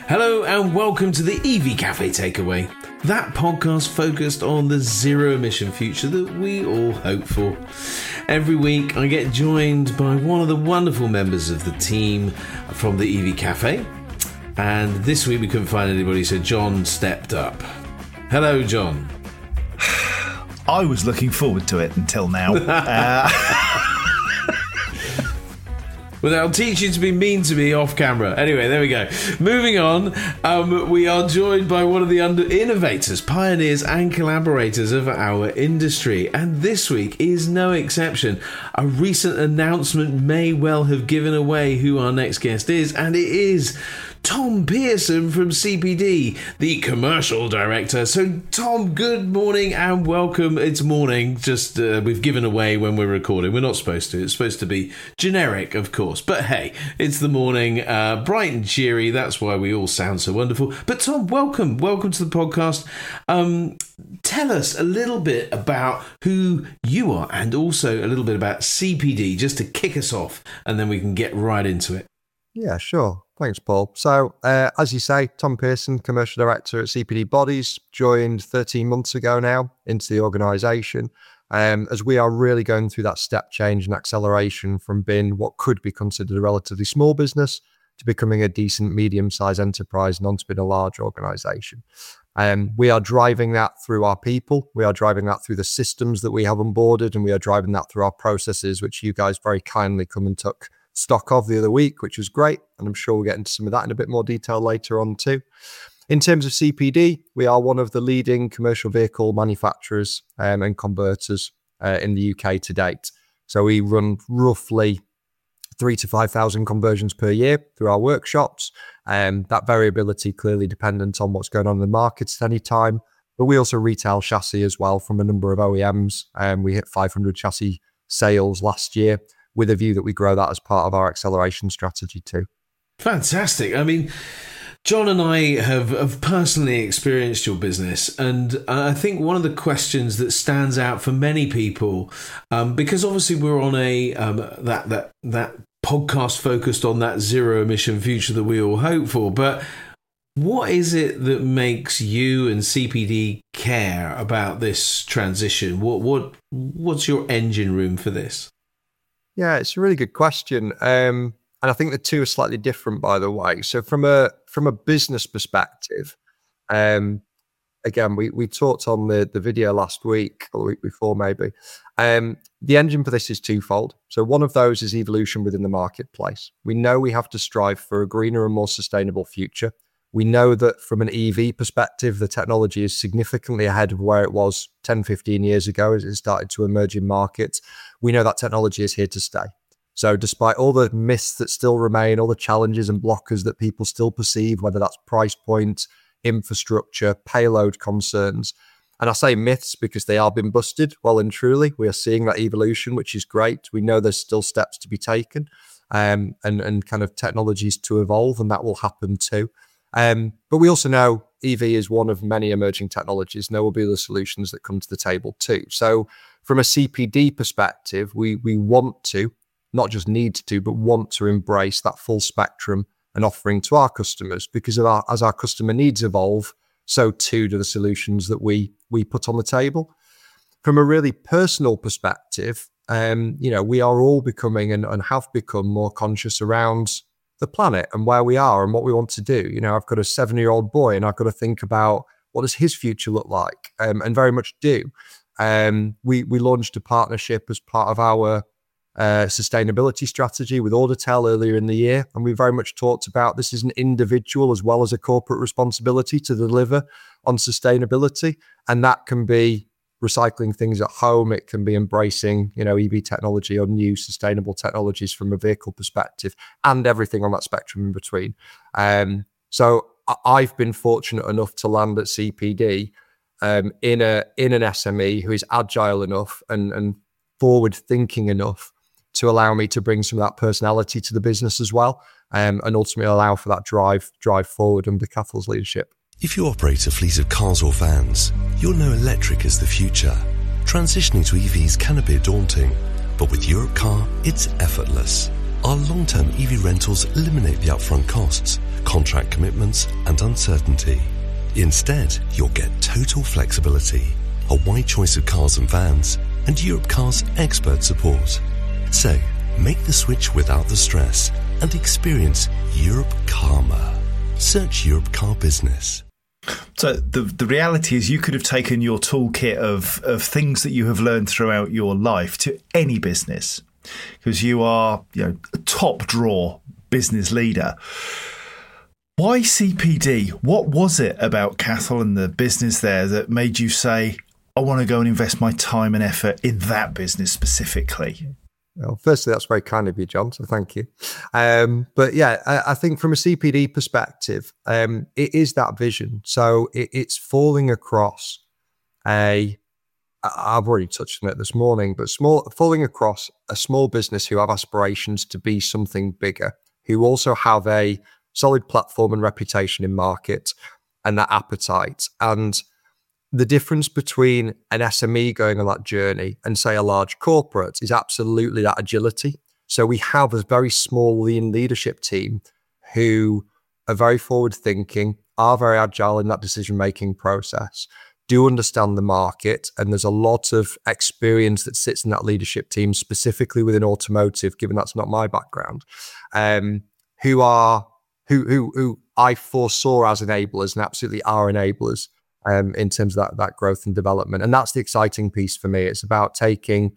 Hello and welcome to the EV Cafe Takeaway, that podcast focused on the zero-emission future that we all hope for. Every week I get joined by one of the wonderful members of the team from the EV Cafe, and this week we couldn't find anybody, so John stepped up. Hello, John. I was looking forward to it until now. Well, I'll teach you to be mean to me off camera. Anyway, there we go. Moving on, we are joined by one of the innovators, pioneers and collaborators of our industry. And this week is no exception. A recent announcement may well have given away who our next guest is, and it is Tom Pearson from CPD, the commercial director. So, Tom, good morning and welcome. It's morning, just we've given away when we're recording. We're not supposed to. It's supposed to be generic, of course. But hey, it's the morning, bright and cheery. That's why we all sound so wonderful. But Tom, welcome. Welcome to the podcast. Tell us a little bit about who you are and also a little bit about CPD, just to kick us off, and then we can get right into it. Yeah, sure. Thanks, Paul. So, as you say, Tom Pearson, Commercial Director at CPD Bodies, joined 13 months ago now into the organisation, as we are really going through that step change and acceleration from being what could be considered a relatively small business to becoming a decent medium-sized enterprise and on to being a large organisation. We are driving that through our people. We are driving that through the systems that we have onboarded, and we are driving that through our processes, which you guys very kindly come and took stock of the other week, which was great. And I'm sure we'll get into some of that in a bit more detail later on too. In terms of CPD, we are one of the leading commercial vehicle manufacturers and converters in the UK to date. So we run roughly 3,000 to 5,000 conversions per year through our workshops. That variability clearly dependent on what's going on in the markets at any time. But we also retail chassis as well from a number of OEMs. We hit 500 chassis sales last year, with a view that we grow that as part of our acceleration strategy too. Fantastic. I mean, John and I have personally experienced your business, and I think one of the questions that stands out for many people, because obviously we're on a that podcast focused on that zero emission future that we all hope for, but what is it that makes you and CPD care about this transition? What's your engine room for this? Yeah, it's a really good question. And I think the two are slightly different, by the way. So from a business perspective, again, we talked on the video last week or the week before maybe. The engine for this is twofold. So one of those is evolution within the marketplace. We know we have to strive for a greener and more sustainable future. We know that from an EV perspective, the technology is significantly ahead of where it was 10, 15 years ago as it started to emerge in markets. We know that technology is here to stay. So despite all the myths that still remain, all the challenges and blockers that people still perceive, whether that's price point, infrastructure, payload concerns, and I say myths because they are being busted well and truly. We are seeing that evolution, which is great. We know there's still steps to be taken and kind of technologies to evolve, and that will happen too. But we also know EV is one of many emerging technologies. There will be other solutions that come to the table too. So from a CPD perspective, we want to, not just need to, but want to embrace that full spectrum and offering to our customers, because as our customer needs evolve, so too do the solutions that we put on the table. From a really personal perspective, we are all becoming and have become more conscious around the planet and where we are and what we want to do. I've got a 7-year-old boy, and I've got to think about what does his future look like, and very much do. We launched a partnership as part of our sustainability strategy with Auditel earlier in the year, and we very much talked about this is an individual as well as a corporate responsibility to deliver on sustainability, and that can be recycling things at home. It can be embracing, EV technology or new sustainable technologies from a vehicle perspective, and everything on that spectrum in between. So I've been fortunate enough to land at CPD in an SME who is agile enough and forward thinking enough to allow me to bring some of that personality to the business as well, and ultimately allow for that drive forward under Cathal's leadership. If you operate a fleet of cars or vans, you'll know electric is the future. Transitioning to EVs can be daunting, but with Europcar, it's effortless. Our long-term EV rentals eliminate the upfront costs, contract commitments, and uncertainty. Instead, you'll get total flexibility, a wide choice of cars and vans, and Europcar's expert support. So, make the switch without the stress and experience Europe Karma. Search Europe Car Business. So the reality is you could have taken your toolkit of things that you have learned throughout your life to any business, because you are, a top drawer business leader. Why CPD? What was it about Cathal and the business there that made you say, I want to go and invest my time and effort in that business specifically? Well, firstly, that's very kind of you, John, so thank you. But yeah, I think from a CPD perspective, it is that vision. So it's falling across I've already touched on it this morning, but falling across a small business who have aspirations to be something bigger, who also have a solid platform and reputation in market and that appetite. And the difference between an SME going on that journey and, say, a large corporate is absolutely that agility. So we have a very small, lean leadership team who are very forward-thinking, are very agile in that decision-making process, do understand the market, and there's a lot of experience that sits in that leadership team, specifically within automotive, given that's not my background, who I foresaw as enablers and absolutely are enablers. In terms of that growth and development. And that's the exciting piece for me. It's about taking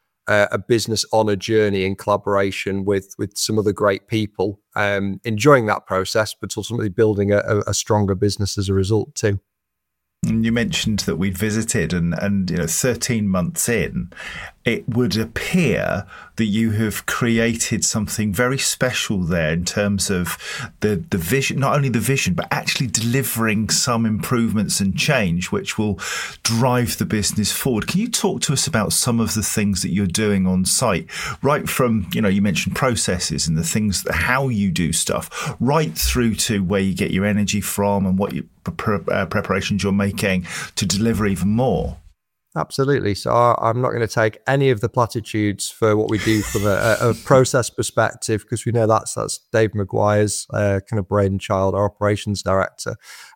a business on a journey in collaboration with some of the great people, enjoying that process, but ultimately building a stronger business as a result too. And you mentioned that we'd visited and 13 months in, it would appear that you have created something very special there in terms of the vision, not only the vision, but actually delivering some improvements and change, which will drive the business forward. Can you talk to us about some of the things that you're doing on site, right from, you mentioned processes and the things, how you do stuff, right through to where you get your energy from and what preparations you're making to deliver even more? Absolutely. So I'm not going to take any of the platitudes for what we do from a process perspective, because we know that's Dave Maguire's kind of brainchild, our operations director.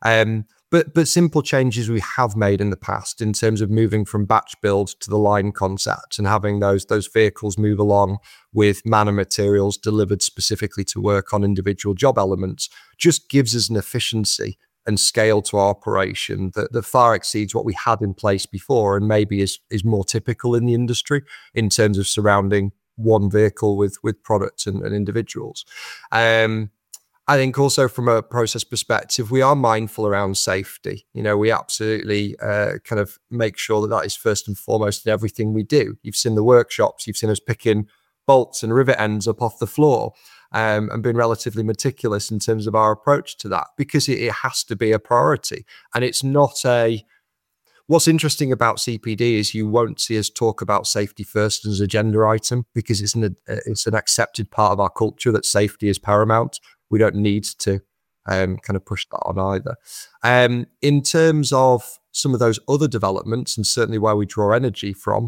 But simple changes we have made in the past in terms of moving from batch build to the line concept and having those vehicles move along with man and materials delivered specifically to work on individual job elements just gives us an efficiency and scale to our operation that far exceeds what we had in place before, and maybe is more typical in the industry in terms of surrounding one vehicle with products and individuals. I think also from a process perspective, we are mindful around safety. We absolutely kind of make sure that is first and foremost in everything we do. You've seen the workshops, you've seen us picking bolts and rivet ends up off the floor. And been relatively meticulous in terms of our approach to that, because it has to be a priority. And it's not what's interesting about CPD is you won't see us talk about safety first as a agenda item, because it's an accepted part of our culture that safety is paramount. We don't need to kind of push that on either. In terms of some of those other developments, and certainly where we draw energy from,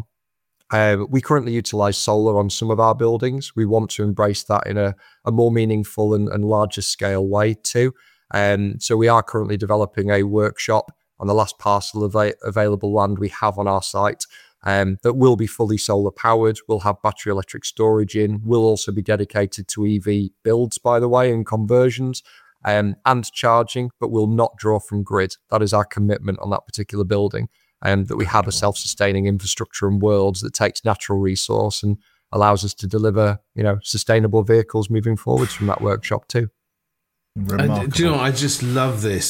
we currently utilize solar on some of our buildings. We want to embrace that in a more meaningful and larger scale way too. So we are currently developing a workshop on the last parcel of available land we have on our site that will be fully solar powered. We'll have battery electric storage in. We'll also be dedicated to EV builds, by the way, and conversions and charging, but we'll not draw from grid. That is our commitment on that particular building. And that we have a self-sustaining infrastructure and worlds that takes natural resource and allows us to deliver, sustainable vehicles moving forwards from that workshop too. And, do you know, I just love this.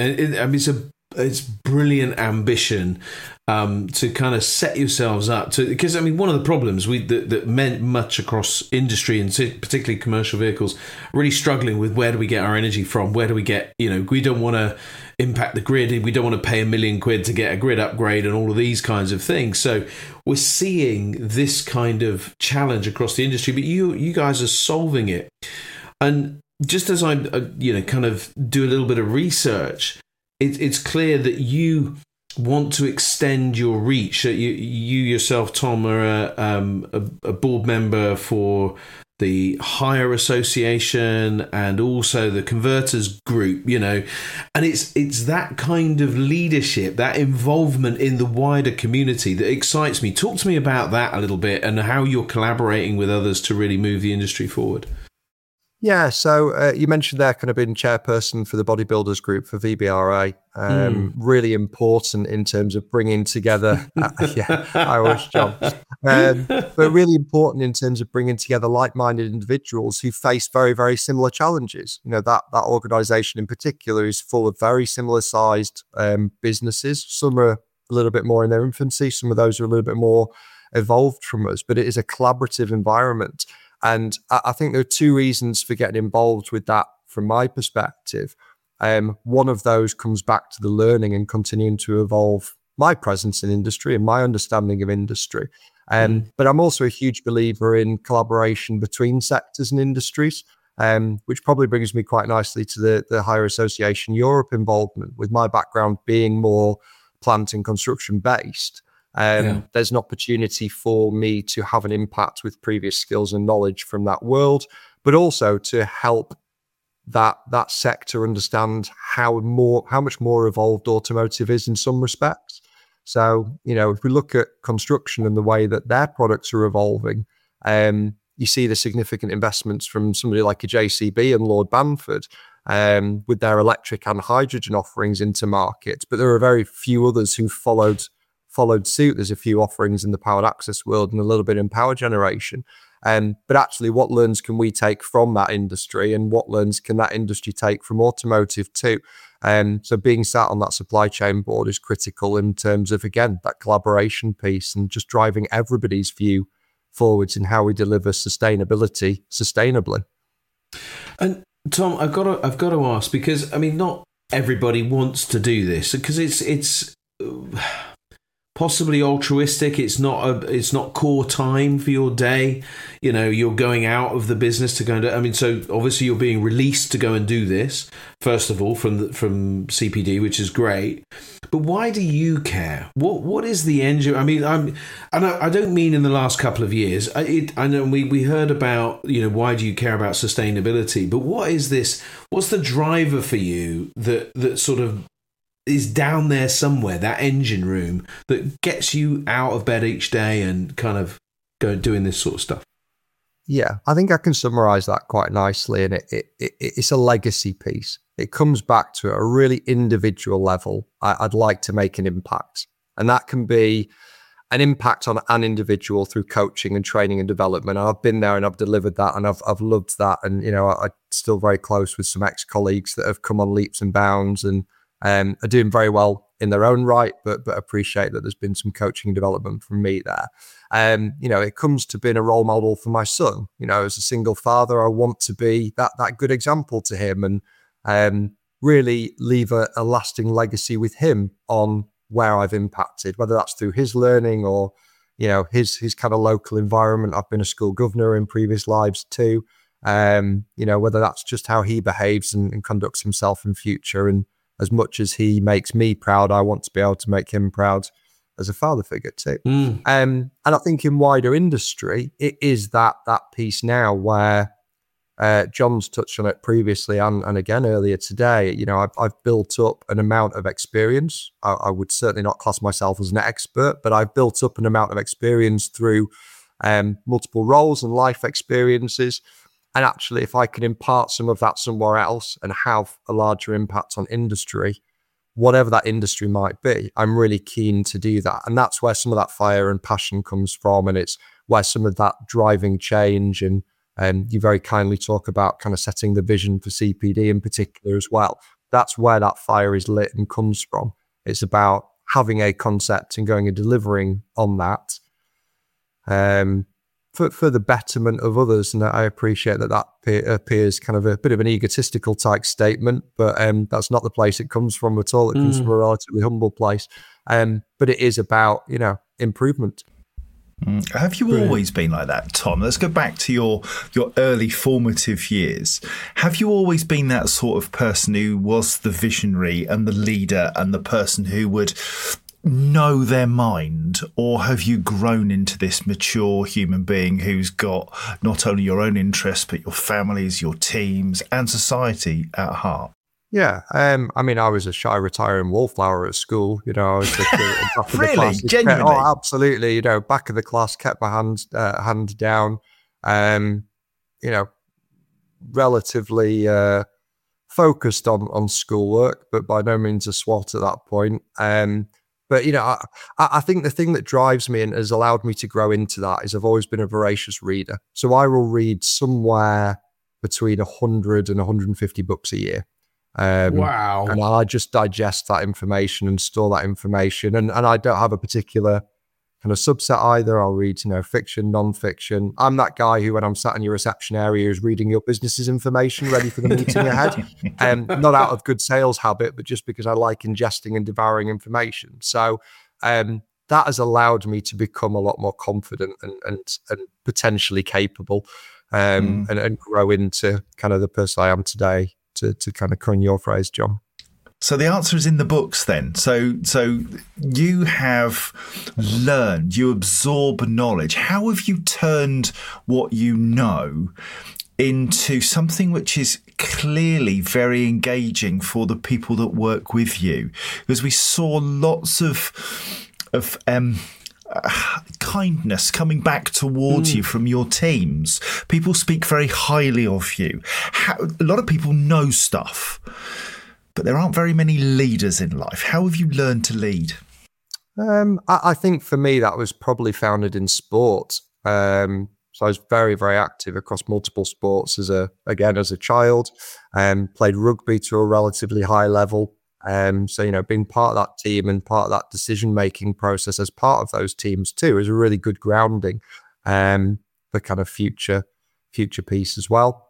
It's brilliant ambition to kind of set yourselves up to, because one of the problems that meant much across industry and particularly commercial vehicles really struggling with where do we get our energy from? Where do we get, we don't want to impact the grid. We don't want to pay £1 million to get a grid upgrade and all of these kinds of things. So we're seeing this kind of challenge across the industry, but you guys are solving it. And just as I, kind of do a little bit of research, it's clear that you want to extend your reach. You yourself, Tom, are a board member for the Hire Association, and also the Converters Group, and it's that kind of leadership, that involvement in the wider community that excites me. Talk to me about that a little bit and how you're collaborating with others to really move the industry forward. Yeah, so you mentioned there kind of being chairperson for the bodybuilders group for VBRA. Really important in terms of bringing together, I wish, John. But really important in terms of bringing together like-minded individuals who face very, very similar challenges. That organisation in particular is full of very similar sized businesses. Some are a little bit more in their infancy. Some of those are a little bit more evolved from us, but it is a collaborative environment. And I think there are two reasons for getting involved with that from my perspective. One of those comes back to the learning and continuing to evolve my presence in industry and my understanding of industry. But I'm also a huge believer in collaboration between sectors and industries, which probably brings me quite nicely to the Hire Association Europe involvement, with my background being more plant and construction based. There's an opportunity for me to have an impact with previous skills and knowledge from that world, but also to help that sector understand how much more evolved automotive is in some respects. So, if we look at construction and the way that their products are evolving, you see the significant investments from somebody like a JCB and Lord Bamford with their electric and hydrogen offerings into markets. But there are very few others who followed suit. There's a few offerings in the powered access world and a little bit in power generation. But actually, what learns can we take from that industry, and what learns can that industry take from automotive too? So being sat on that supply chain board is critical in terms of, again, that collaboration piece and just driving everybody's view forwards in how we deliver sustainability sustainably. And Tom, I've got to ask, because not everybody wants to do this, because it's possibly altruistic. It's not core time for your day. You're going out of the business to go and do. So obviously you're being released to go and do this, first of all, from CPD, which is great. But why do you care? What is the engine? I don't mean in the last couple of years. I know we heard about, why do you care about sustainability? But what is this? What's the driver for you that sort of is down there somewhere, that engine room that gets you out of bed each day and kind of doing this sort of stuff? Yeah, I think I can summarize that quite nicely. And it's a legacy piece. It comes back to a really individual level. I'd like to make an impact. And that can be an impact on an individual through coaching and training and development. And I've been there and I've delivered that, and I've loved that. And, I'm still very close with some ex-colleagues that have come on leaps and bounds and are doing very well in their own right, but appreciate that there's been some coaching and development from me there. It comes to being a role model for my son. As a single father, I want to be that good example to him and really leave a lasting legacy with him on where I've impacted, whether that's through his learning or, his kind of local environment. I've been a school governor in previous lives too. Whether that's just how he behaves and conducts himself in future. And as much as he makes me proud, I want to be able to make him proud as a father figure too. And I think in wider industry, it is that piece now where John's touched on it previously and again earlier today. I've built up an amount of experience. I would certainly not class myself as an expert, but I've built up an amount of experience through multiple roles and life experiences. And actually, if I can impart some of that somewhere else and have a larger impact on industry, whatever that industry might be, I'm really keen to do that. And that's where some of that fire and passion comes from. And it's where some of that driving change, and you very kindly talk about kind of setting the vision for CPD in particular as well. That's where that fire is lit and comes from. It's about having a concept and going and delivering on that. For the betterment of others. And I appreciate that appears kind of a bit of an egotistical type statement, but that's not the place it comes from at all. It comes from a relatively humble place. But it is about, improvement. Have you always been like that, Tom? Let's go back to your early formative years. Have you always been that sort of person who was the visionary and the leader and the person who would know their mind, or have you grown into this mature human being who's got not only your own interests, but your families, your teams, and society at heart? Yeah, I mean, I was a shy, retiring wallflower at school. You know, I was the kid at the back of the Really? class. Genuinely? Oh, absolutely. You know, back of the class, kept my hand down. You know, relatively focused on schoolwork, but by no means a swot at that point. But, you know, I think the thing that drives me and has allowed me to grow into that is I've always been a voracious reader. So I will read somewhere between 100 and 150 books a year. Wow. And I just digest that information and store that information. And I don't have a particular kind of subset either. I'll read, you know, fiction, non-fiction. I'm that guy who, when I'm sat in your reception area, is reading your business's information ready for the meeting ahead. Not out of good sales habit, but just because I like ingesting and devouring information. So that has allowed me to become a lot more confident and potentially capable and grow into kind of the person I am today, to kind of coin your phrase, John. So the answer is in the books then. So you have learned, you absorb knowledge. How have you turned what you know into something which is clearly very engaging for the people that work with you? Because we saw lots of kindness coming back towards you from your teams. People speak very highly of you. A lot of people know stuff, but there aren't very many leaders in life. How have you learned to lead? I think for me, that was probably founded in sport. So I was very, very active across multiple sports as a child, played rugby to a relatively high level. So, you know, being part of that team and part of that decision-making process as part of those teams too is a really good grounding for kind of future piece as well.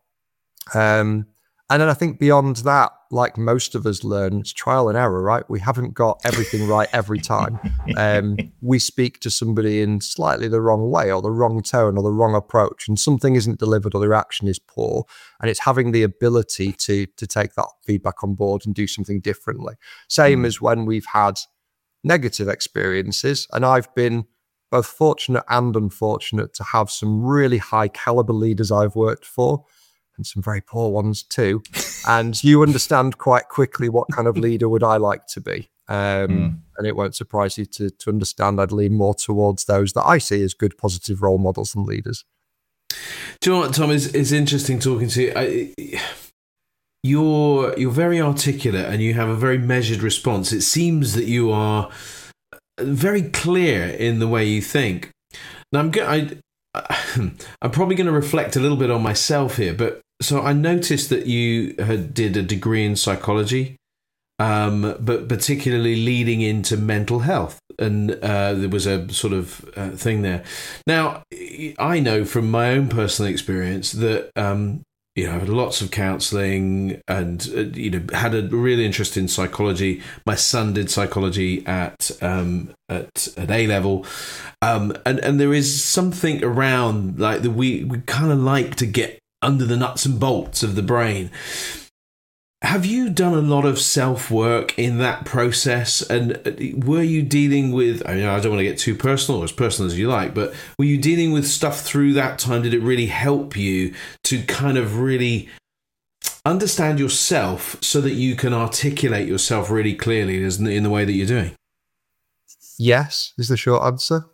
And then I think beyond that, like most of us learn, it's trial and error, right? We haven't got everything right every time. We speak to somebody in slightly the wrong way or the wrong tone or the wrong approach, and something isn't delivered or the reaction is poor. And it's having the ability to take that feedback on board and do something differently. Same as when we've had negative experiences. And I've been both fortunate and unfortunate to have some really high caliber leaders I've worked for, and some very poor ones too. And you understand quite quickly what kind of leader would I like to be. And it won't surprise you to understand I'd lean more towards those that I see as good, positive role models and leaders. Do you know what, Tom? It's interesting talking to you. You're very articulate and you have a very measured response. It seems that you are very clear in the way you think. Now, I'm probably going to reflect a little bit on myself here, but so I noticed that you did a degree in psychology, but particularly leading into mental health, and there was a sort of thing there. Now, I know from my own personal experience that you know, I had lots of counselling and had a real interest in psychology. My son did psychology at A level, and there is something around like we kind of like to get under the nuts and bolts of the brain. Have you done a lot of self-work in that process? And were you dealing with, I don't want to get too personal or as personal as you like, but were you dealing with stuff through that time? Did it really help you to kind of really understand yourself so that you can articulate yourself really clearly in the way that you're doing? Yes, is the short answer.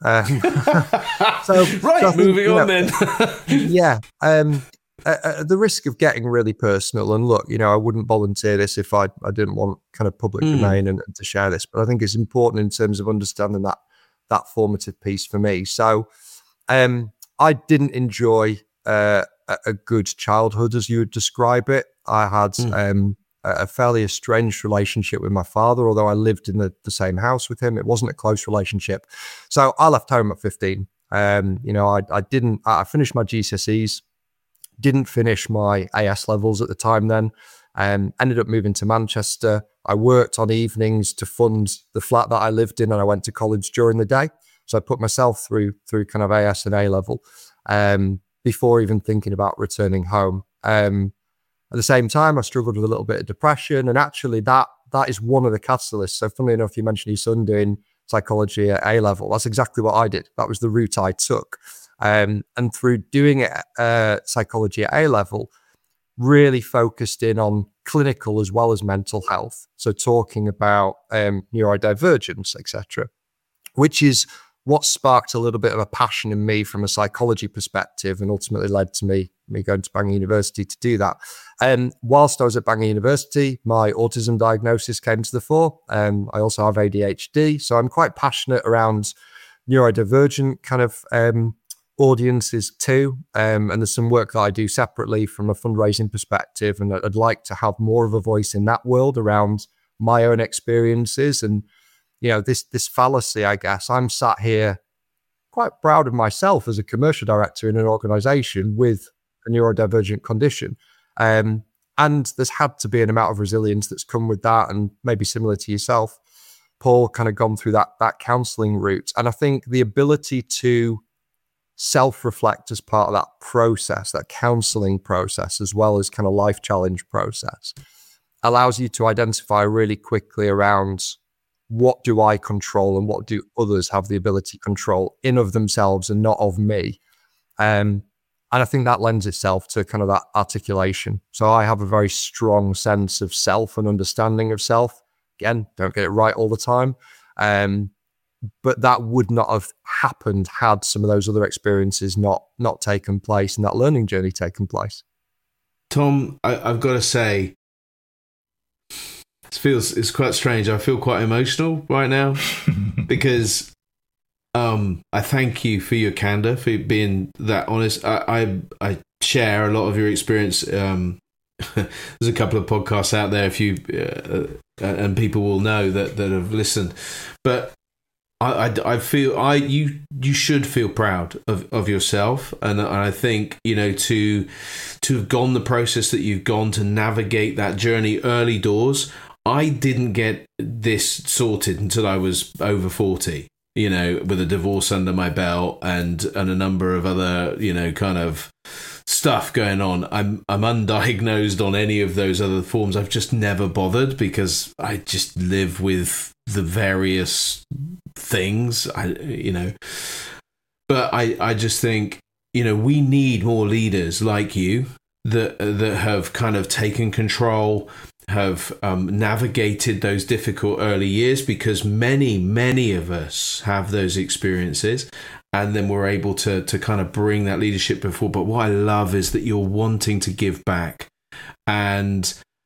Moving on then. Yeah. At the risk of getting really personal, and look, I wouldn't volunteer this if I didn't want kind of public domain and to share this, but I think it's important in terms of understanding that formative piece for me. So I didn't enjoy a good childhood, as you would describe it. I had a fairly estranged relationship with my father, although I lived in the same house with him. It wasn't a close relationship. So I left home at 15. I finished my GCSEs, didn't finish my AS levels at the time then, ended up moving to Manchester. I worked on evenings to fund the flat that I lived in, and I went to college during the day. So I put myself through kind of AS and A level before even thinking about returning home. At the same time, I struggled with a little bit of depression, and actually that is one of the catalysts. So funnily enough, you mentioned your son doing psychology at A-level. That's exactly what I did. That was the route I took. And through doing it, psychology at A-level, really focused in on clinical as well as mental health. So talking about neurodivergence, etc., which is what sparked a little bit of a passion in me from a psychology perspective and ultimately led to me going to Bangor University to do that. Whilst I was at Bangor University, my autism diagnosis came to the fore. I also have ADHD, so I'm quite passionate around neurodivergent kind of audiences too. And there's some work that I do separately from a fundraising perspective, and I'd like to have more of a voice in that world around my own experiences. And this fallacy, I guess, I'm sat here quite proud of myself as a commercial director in an organization with a neurodivergent condition. And there's had to be an amount of resilience that's come with that. And maybe similar to yourself, Paul, kind of gone through that counseling route. And I think the ability to self-reflect as part of that process, that counseling process, as well as kind of life challenge process, allows you to identify really quickly around what do I control and what do others have the ability to control in of themselves and not of me. And I think that lends itself to kind of that articulation. So I have a very strong sense of self and understanding of self. Again, don't get it right all the time. But that would not have happened had some of those other experiences not taken place and that learning journey taken place. Tom, I've got to say, it's quite strange. I feel quite emotional right now because I thank you for your candor, for being that honest. I share a lot of your experience. There's a couple of podcasts out there, if you and people will know that have listened. But I feel you should feel proud of yourself, and I think to have gone the process that you've gone to navigate that journey early doors. I didn't get this sorted until I was over 40, with a divorce under my belt and a number of other, kind of stuff going on. I'm undiagnosed on any of those other forms. I've just never bothered because I just live with the various things, But I just think, we need more leaders like you that have kind of taken control, have navigated those difficult early years, because many of us have those experiences, and then we're able to kind of bring that leadership before. But what I love is that you're wanting to give back and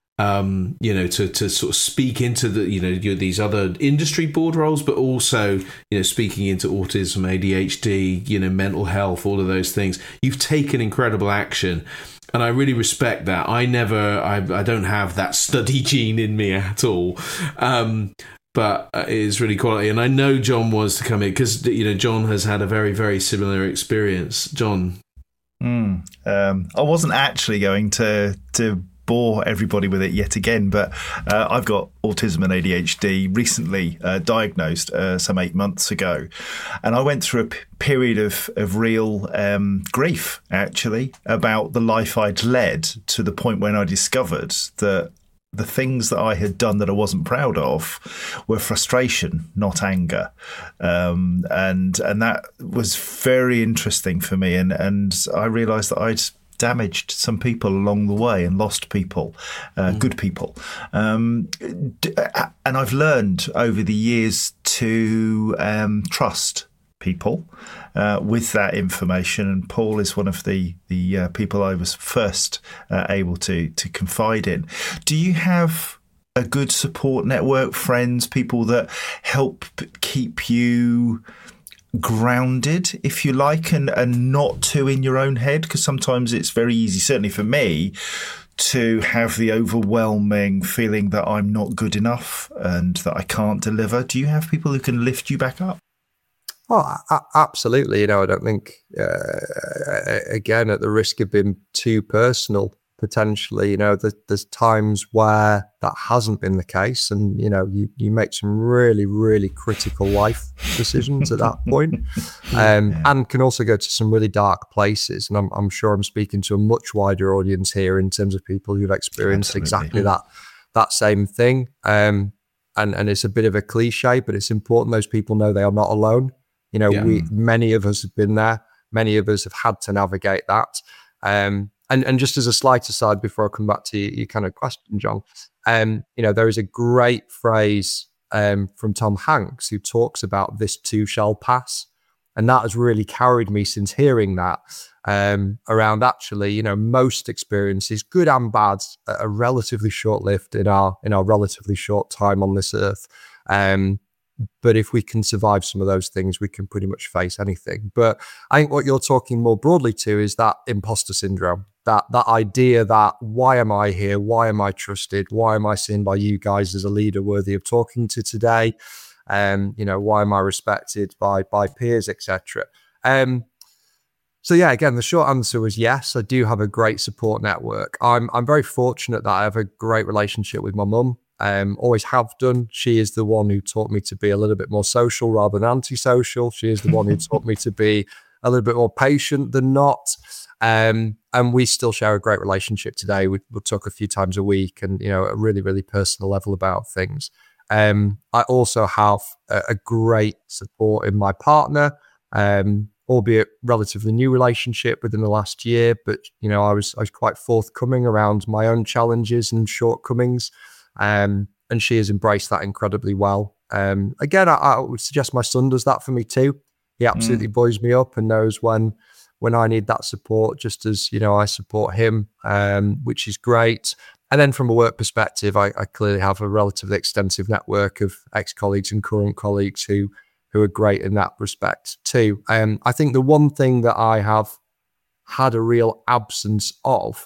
to sort of speak into these other industry board roles, but also speaking into autism, ADHD, mental health, all of those things. You've taken incredible action. And I really respect that. I don't have that study gene in me at all. But it is really quality. And I know John wants to come in because, John has had a very, very similar experience. John. I wasn't actually going to bore everybody with it yet again, but I've got autism and ADHD, recently diagnosed some 8 months ago, and I went through a period of real grief, actually, about the life I'd led, to the point when I discovered that the things that I had done that I wasn't proud of were frustration, not anger. And that was very interesting for me. And I realised that I'd damaged some people along the way and lost people, good people. And I've learned over the years to trust people with that information, and Paul is one of the people I was first able to confide in. Do you have a good support network, friends, people that help keep you grounded, if you like, and not too in your own head? Because sometimes it's very easy, certainly for me, to have the overwhelming feeling that I'm not good enough and that I can't deliver. Do you have people who can lift you back up? Oh, absolutely. I don't think, again, at the risk of being too personal, potentially, there's times where that hasn't been the case, and you make some really, really critical life decisions at that point, and can also go to some really dark places. And I'm sure I'm speaking to a much wider audience here in terms of people who've experienced exactly that same thing. and it's a bit of a cliche, but it's important those people know they are not alone. You know, many of us have been there. Many of us have had to navigate that. And just as a slight aside, before I come back to your kind of question, John, you know, there is a great phrase from Tom Hanks who talks about this too shall pass. And that has really carried me since hearing that around actually, you know, most experiences, good and bad, are relatively short-lived in our relatively short time on this earth. But if we can survive some of those things, we can pretty much face anything. But I think what you're talking more broadly to is that imposter syndrome, that idea that why am I here? Why am I trusted? Why am I seen by you guys as a leader worthy of talking to today? You know, why am I respected by peers, etc. So yeah, again, the short answer was yes. I do have a great support network. I'm very fortunate that I have a great relationship with my mum. Always have done. She is the one who taught me to be a little bit more social rather than antisocial. She is the one who taught me to be a little bit more patient than not. And we still share a great relationship today. We'll talk a few times a week and, you know, at a really, really personal level about things. I also have a great support in my partner, albeit relatively new relationship within the last year. But, you know, I was quite forthcoming around my own challenges and shortcomings. And she has embraced that incredibly well. Again, I would suggest my son does that for me too. He absolutely buoys me up and knows when I need that support, just as, you know, I support him, which is great. And then from a work perspective, I clearly have a relatively extensive network of ex-colleagues and current colleagues who are great in that respect too. I think the one thing that I have had a real absence of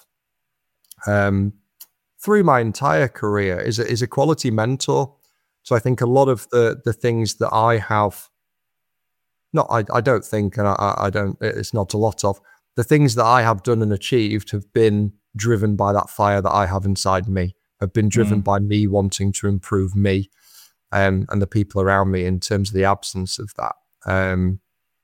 through my entire career is a quality mentor. So I think a lot of the things that I have, I don't think, and I don't, it's not a lot of, the things that I have done and achieved have been driven by that fire that I have inside me, have been driven by me wanting to improve me and the people around me in terms of the absence of that.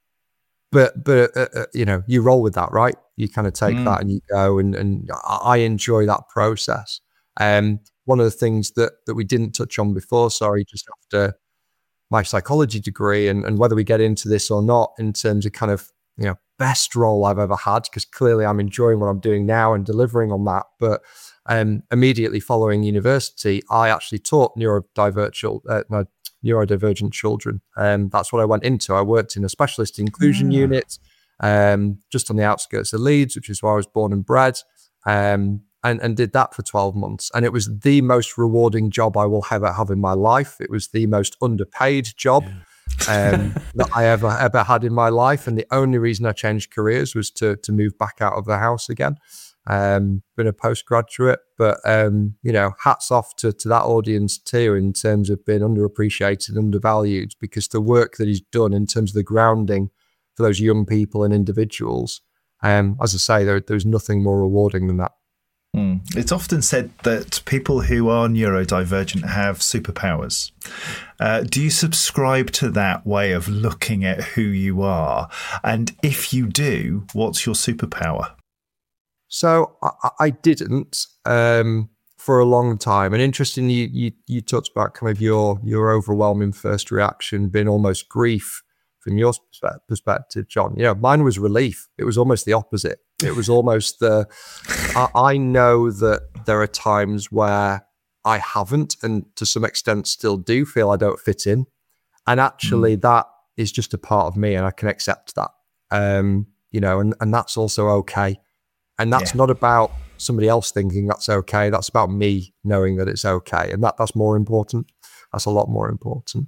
But you know, you roll with that, right? You kind of take that and you go, and I enjoy that process. One of the things that we didn't touch on before, just after my psychology degree, and whether we get into this or not in terms of kind of, you know, best role I've ever had, because clearly I'm enjoying what I'm doing now and delivering on that. But immediately following university, I actually taught neurodivergent children. That's what I went into. I worked in a specialist inclusion unit just on the outskirts of Leeds, which is where I was born and bred, and did that for 12 months. And it was the most rewarding job I will ever have in my life. It was the most underpaid job that I ever had in my life. And the only reason I changed careers was to move back out of the house again. Been a postgraduate, but you know, hats off to that audience too, in terms of being underappreciated, undervalued, because the work that he's done in terms of the grounding for those young people and individuals, as I say, there's nothing more rewarding than that. It's often said that people who are neurodivergent have superpowers. Do you subscribe to that way of looking at who you are? And if you do, what's your superpower? So I didn't for a long time. And interestingly, you talked about kind of your overwhelming first reaction being almost grief from your perspective, John. You know, mine was relief. It was almost the opposite. It was almost I know that there are times where I haven't, and to some extent still do feel I don't fit in. And actually that is just a part of me, and I can accept that. You know, and that's also okay. And that's not about somebody else thinking that's okay. That's about me knowing that it's okay. And that's more important. That's a lot more important.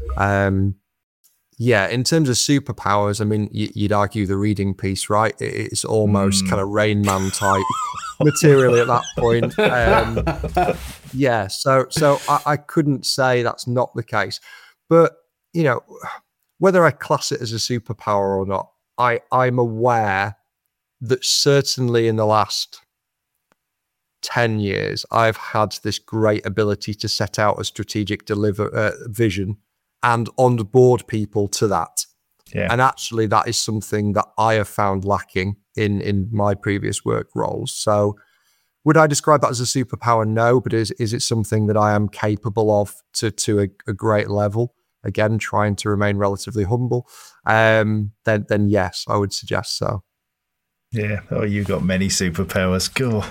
Yeah, in terms of superpowers, I mean, you'd argue the reading piece, right? It's almost kind of Rain Man type material at that point. Yeah, so I couldn't say that's not the case. But, you know, whether I class it as a superpower or not, I'm aware that certainly in the last 10 years, I've had this great ability to set out a strategic vision and onboard people to that. Yeah. And actually that is something that I have found lacking in my previous work roles. So Would I describe that as a superpower? No, but is it something that I am capable of to a great level? Again, trying to remain relatively humble. Then yes, I would suggest so. Yeah. Oh, you got many superpowers. Cool.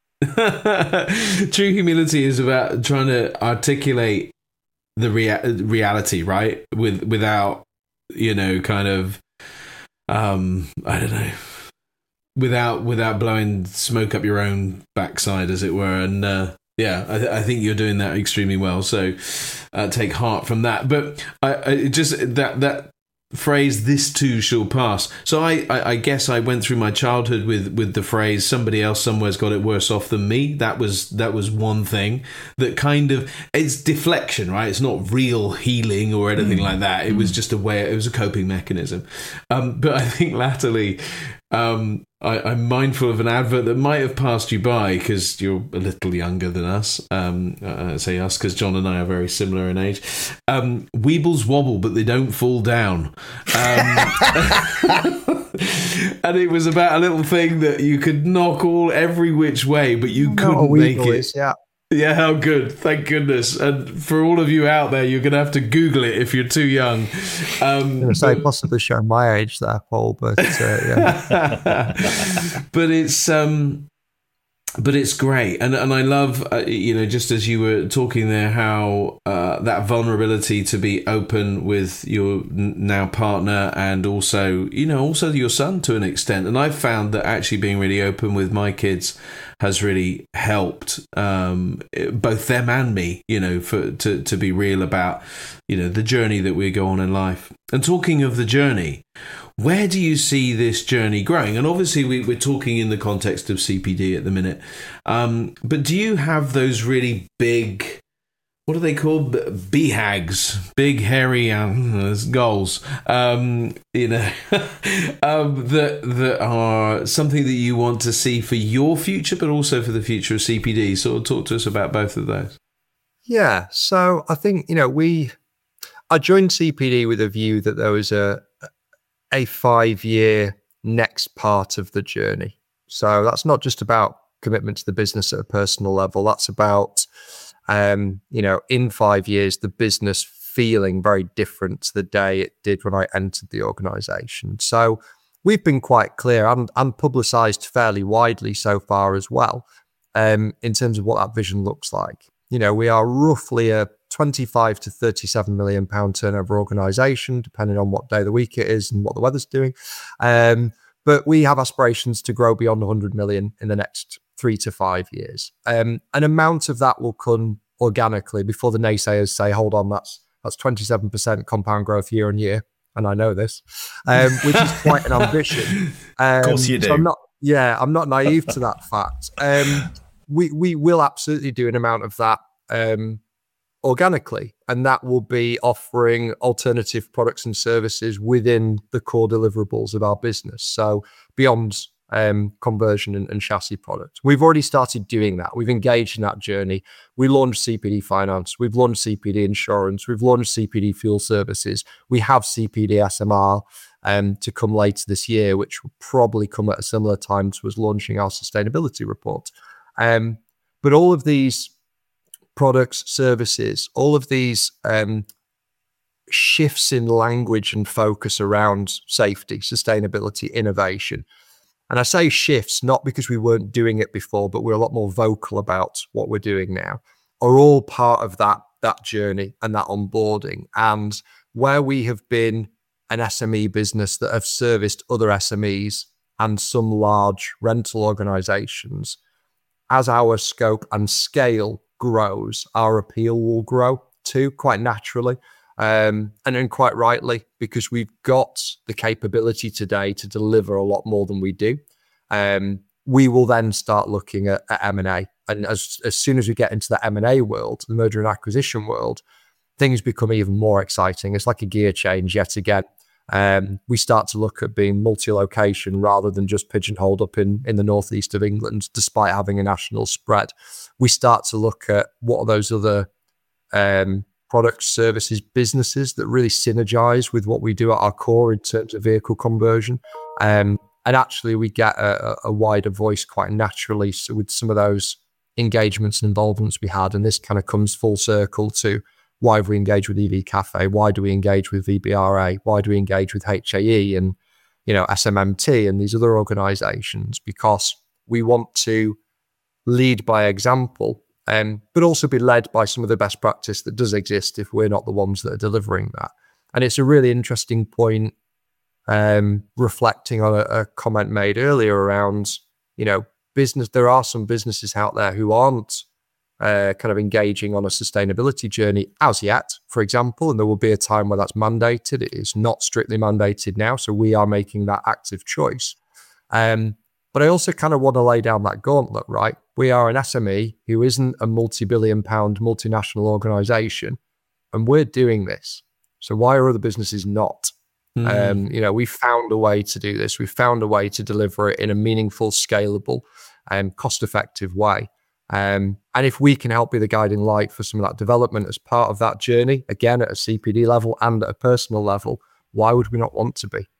True humility is about trying to articulate the reality, right? Without, kind of, I don't know, without blowing smoke up your own backside, as it were. And I think you're doing that extremely well. So take heart from that. But I just that phrase, "this too shall pass." So I guess I went through my childhood with the phrase, "somebody else somewhere's got it worse off than me." That was one thing that kind of, it's deflection, right? It's not real healing or anything like that. It was just it was a coping mechanism. But I think latterly, I'm mindful of an advert that might have passed you by because you're a little younger than us. I say us because John and I are very similar in age. Weebles wobble, but they don't fall down. And it was about a little thing that you could knock every which way, but you couldn't make it. Yeah, how good. Thank goodness. And for all of you out there, you're going to have to Google it if you're too young. I'm going to say possibly showing my age there, Paul, but yeah. But it's great. And I love, just as you were talking there, how that vulnerability to be open with your now partner and also your son to an extent. And I've found that actually being really open with my kids has really helped both them and me, to be real about, the journey that we go on in life. And talking of the journey, where do you see this journey growing? And obviously we're talking in the context of CPD at the minute. But do you have those really big, what are they called? BHAGs, big hairy goals, that are something that you want to see for your future, but also for the future of CPD. So talk to us about both of those. Yeah. So I think, I joined CPD with a view that there was a 5-year next part of the journey. So that's not just about commitment to the business at a personal level. That's about, in 5 years, the business feeling very different to the day it did when I entered the organization. So we've been quite clear and publicized fairly widely so far as well, in terms of what that vision looks like. We are roughly a 25 to 37 million pound turnover organization, depending on what day of the week it is and what the weather's doing. But we have aspirations to grow beyond 100 million in the next 3 to 5 years. An amount of that will come organically before the naysayers say, hold on, that's 27% compound growth year on year. And I know this, which is quite an ambition. Of course you do. So I'm not naive to that fact. We will absolutely do an amount of that organically, and that will be offering alternative products and services within the core deliverables of our business. So beyond conversion and chassis products. We've already started doing that. We've engaged in that journey. We launched CPD Finance. We've launched CPD Insurance. We've launched CPD Fuel Services. We have CPD SMR to come later this year, which will probably come at a similar time to us launching our sustainability report. But all of these products, services, all of these shifts in language and focus around safety, sustainability, innovation. And I say shifts not because we weren't doing it before, but we're a lot more vocal about what we're doing now, are all part of that journey and that onboarding. And where we have been an SME business that have serviced other SMEs and some large rental organizations, as our scope and scale grows, our appeal will grow too, quite naturally. And then quite rightly, because we've got the capability today to deliver a lot more than we do. We will then start looking at M&A. And as soon as we get into the M&A world, the merger and acquisition world, things become even more exciting. It's like a gear change yet again. We start to look at being multi-location rather than just pigeonholed up in the northeast of England, despite having a national spread. We start to look at what are those other products, services, businesses that really synergize with what we do at our core in terms of vehicle conversion. And And actually, we get a wider voice quite naturally. So with some of those engagements and involvements we had, and this kind of comes full circle to why have we engaged with EV Cafe? Why do we engage with VBRA? Why do we engage with HAE and, SMMT and these other organizations? Because we want to lead by example, but also be led by some of the best practice that does exist if we're not the ones that are delivering that. And it's a really interesting point, reflecting on a comment made earlier around, business. There are some businesses out there who aren't kind of engaging on a sustainability journey as yet, for example, and there will be a time where that's mandated. It is not strictly mandated now, so we are making that active choice. But I also kind of want to lay down that gauntlet, right? We are an SME who isn't a multi-billion-pound multinational organization, and we're doing this. So why are other businesses not? We found a way to do this. We found a way to deliver it in a meaningful, scalable, and cost-effective way. And if we can help be the guiding light for some of that development as part of that journey, again, at a CPD level and at a personal level, why would we not want to be?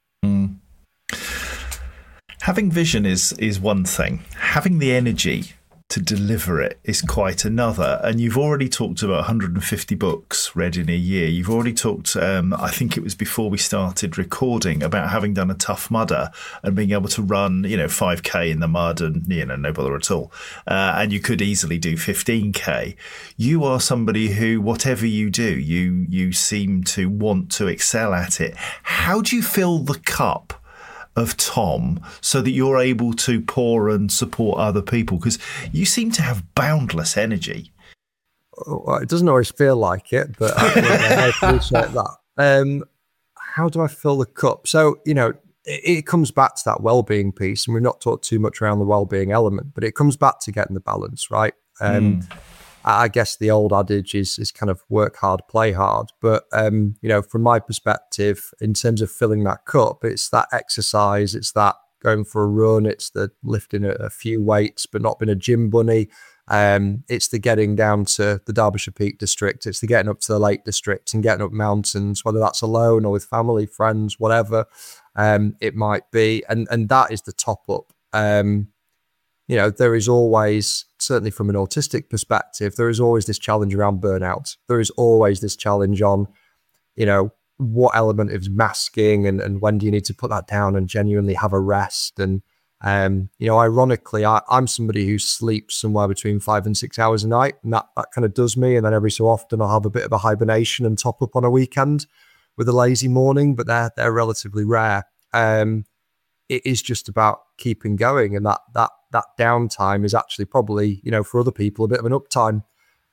Having vision is one thing. Having the energy to deliver it is quite another. And you've already talked about 150 books read in a year. You've already talked, I think it was before we started recording, about having done a Tough Mudder and being able to run, 5K in the mud and, no bother at all. And you could easily do 15K. You are somebody who, whatever you do, you seem to want to excel at it. How do you fill the cup of Tom so that you're able to pour and support other people? Because you seem to have boundless energy. Well, it doesn't always feel like it, but I appreciate that. How do I fill the cup? So, it comes back to that well-being piece, and we've not talked too much around the well-being element, but it comes back to getting the balance, right? I guess the old adage is kind of work hard, play hard. But, from my perspective, in terms of filling that cup, it's that exercise, it's that going for a run, it's the lifting a few weights, but not being a gym bunny. It's the getting down to the Derbyshire Peak District. It's the getting up to the Lake District and getting up mountains, whether that's alone or with family, friends, whatever it might be. And that is the top up. There is always, certainly from an autistic perspective, there is always this challenge around burnout. There is always this challenge on, what element is masking and when do you need to put that down and genuinely have a rest. And, ironically, I'm somebody who sleeps somewhere between 5 and 6 hours a night, and that kind of does me. And then every so often I'll have a bit of a hibernation and top up on a weekend with a lazy morning, but they're relatively rare. It is just about keeping going, and that downtime is actually probably, for other people, a bit of an uptime.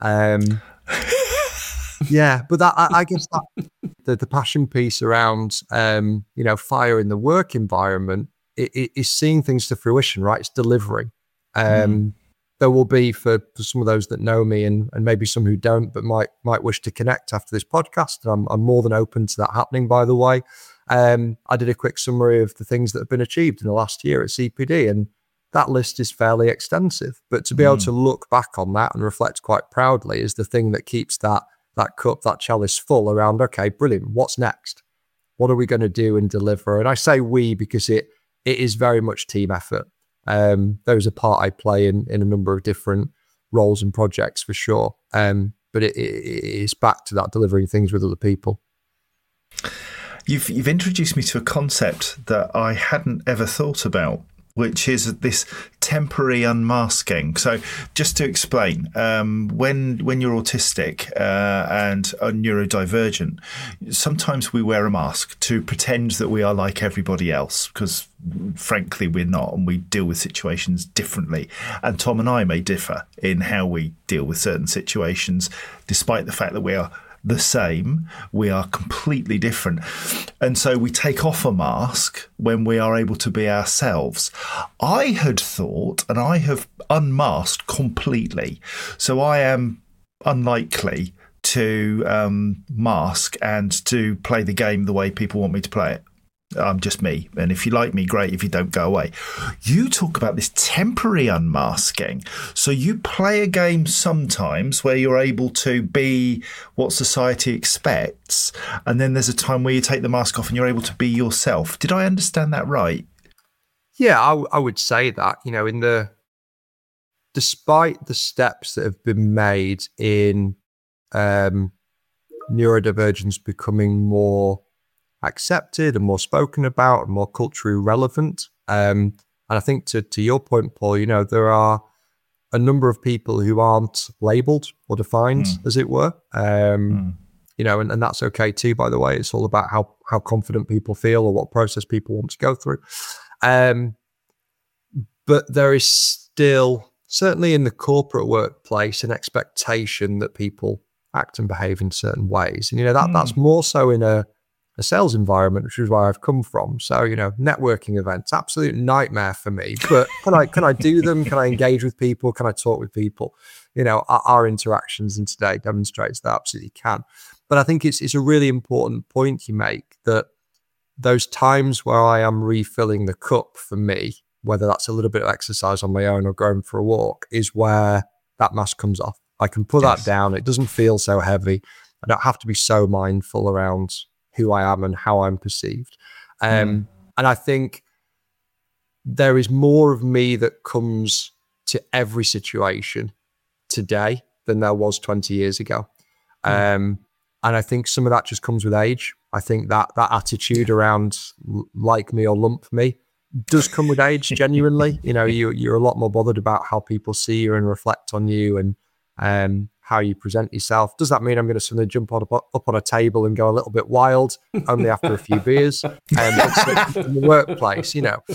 But that I guess that the passion piece around, fire in the work environment is seeing things to fruition, right? It's delivering. There will be for some of those that know me and maybe some who don't, but might wish to connect after this podcast. And I'm more than open to that happening, by the way. I did a quick summary of the things that have been achieved in the last year at CPD, and that list is fairly extensive. But to be able to look back on that and reflect quite proudly is the thing that keeps that cup, that chalice full around, okay, brilliant, what's next? What are we going to do and deliver? And I say we because it is very much team effort. There is a part I play in a number of different roles and projects for sure. But it is back to that delivering things with other people. You've introduced me to a concept that I hadn't ever thought about, which is this temporary unmasking. So just to explain, when you're autistic and neurodivergent, sometimes we wear a mask to pretend that we are like everybody else, because frankly we're not, and we deal with situations differently. And Tom and I may differ in how we deal with certain situations, despite the fact that we are the same, we are completely different. And so we take off a mask when we are able to be ourselves. I had thought, and I have unmasked completely, so I am unlikely to mask and to play the game the way people want me to play it. I'm just me. And if you like me, great. If you don't, go away. You talk about this temporary unmasking. So you play a game sometimes where you're able to be what society expects. And then there's a time where you take the mask off and you're able to be yourself. Did I understand that right? Yeah, I would say that, despite the steps that have been made in neurodivergence becoming more accepted and more spoken about and more culturally relevant. And I think to your point, Paul, there are a number of people who aren't labeled or defined, as it were. And that's okay too, by the way. It's all about how confident people feel or what process people want to go through. But there is still, certainly in the corporate workplace, an expectation that people act and behave in certain ways. And, that's more so in a sales environment, which is where I've come from. So, networking events, absolute nightmare for me. But can I do them? Can I engage with people? Can I talk with people? Our interactions in today demonstrates that I absolutely can. But I think it's a really important point you make, that those times where I am refilling the cup for me, whether that's a little bit of exercise on my own or going for a walk, is where that mask comes off. I can put that down. It doesn't feel so heavy. I don't have to be so mindful around who I am and how I'm perceived. And I think there is more of me that comes to every situation today than there was 20 years ago. And I think some of that just comes with age. I think that attitude around like me or lump me does come with age, genuinely. You're a lot more bothered about how people see you and reflect on you and how you present yourself. Does that mean I'm going to suddenly jump up on a table and go a little bit wild only after a few beers? It's in the workplace,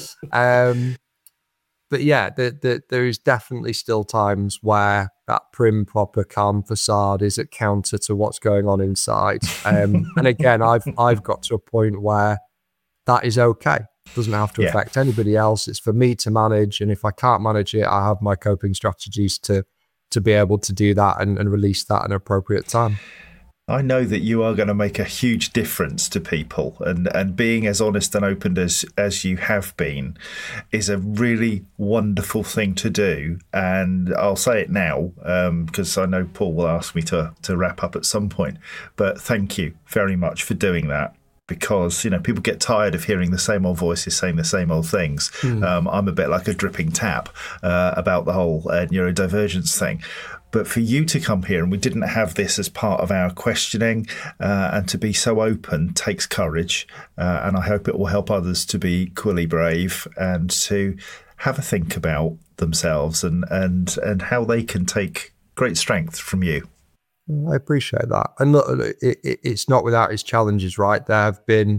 But yeah, there is definitely still times where that prim, proper, calm facade is at counter to what's going on inside. And again, I've got to a point where that is okay. It doesn't have to affect anybody else. It's for me to manage. And if I can't manage it, I have my coping strategies to be able to do that and release that at an appropriate time. I know that you are going to make a huge difference to people, and being as honest and open as you have been is a really wonderful thing to do. And I'll say it now because I know Paul will ask me to wrap up at some point. But thank you very much for doing that. Because, people get tired of hearing the same old voices saying the same old things. I'm a bit like a dripping tap about the whole neurodivergence thing. But for you to come here, and we didn't have this as part of our questioning, and to be so open takes courage. And I hope it will help others to be equally brave and to have a think about themselves and how they can take great strength from you. I appreciate that. And look, it's not without its challenges, right? There have been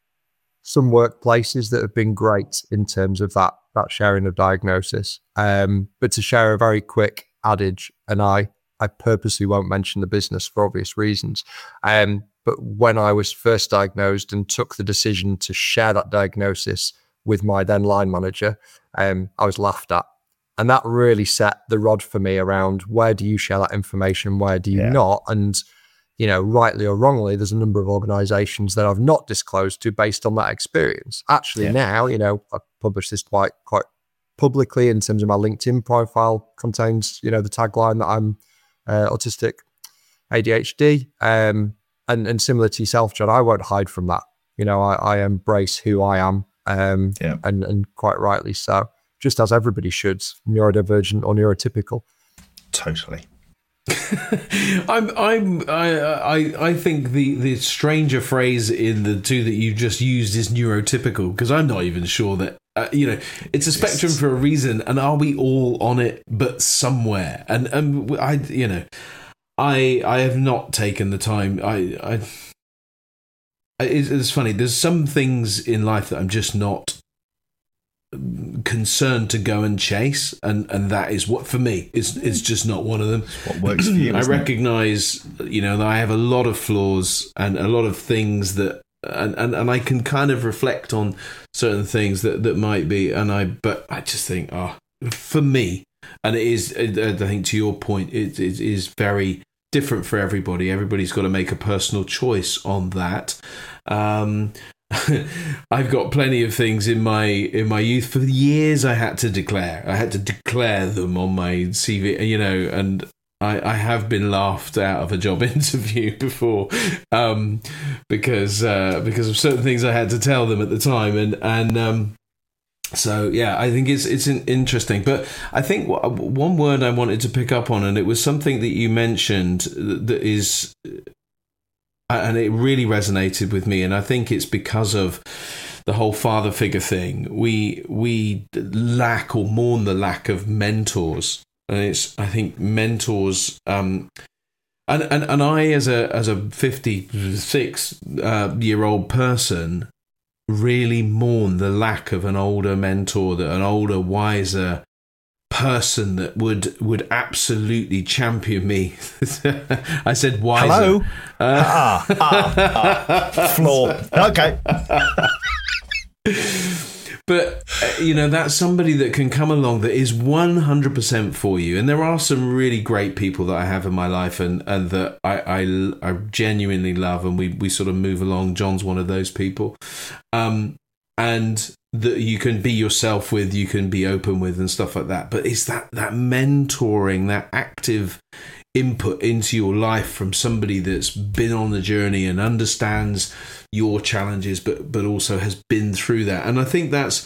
some workplaces that have been great in terms of that sharing of diagnosis. But to share a very quick adage, and I purposely won't mention the business for obvious reasons. But when I was first diagnosed and took the decision to share that diagnosis with my then line manager, I was laughed at. And that really set the rod for me around where do you share that information, where do you not? And, rightly or wrongly, there's a number of organizations that I've not disclosed to based on that experience. Actually, now, I publish this quite publicly in terms of my LinkedIn profile contains, the tagline that I'm autistic, ADHD. And similar to yourself, John, I won't hide from that. I embrace who I am, and quite rightly so. Just as everybody should, neurodivergent or neurotypical. Totally. I think the stranger phrase in the two that you just used is neurotypical, because I'm not even sure that it's a spectrum for a reason, and are we all on it but somewhere? And I have not taken the time. It's funny. There's some things in life that I'm just not concerned to go and chase, and that is what for me is just not one of them. It's what works for you. I recognize that I have a lot of flaws and a lot of things that and I can kind of reflect on certain things that might be, but I just think for me, and it is, I think to your point, it is very different for everybody. Everybody's got to make a personal choice on that. I've got plenty of things in my youth. For years, I had to declare them on my CV, and I have been laughed out of a job interview before, because of certain things I had to tell them at the time, and So yeah, I think it's interesting. But I think one word I wanted to pick up on, and it was something that you mentioned that is, and it really resonated with me. And I think it's because of the whole father figure thing. We lack or mourn the lack of mentors, and I think mentors. And I, as a 56-year-old person, really mourn the lack of an older mentor, that an older, wiser person that would absolutely champion me. I said wiser. Hello. Floor. Okay. But, that's somebody that can come along that is 100% for you. And there are some really great people that I have in my life and that I genuinely love, and we sort of move along. John's one of those people. And that you can be yourself with, you can be open with and stuff like that. But it's that mentoring, that active input into your life from somebody that's been on the journey and understands your challenges, but also has been through that. And I think that's,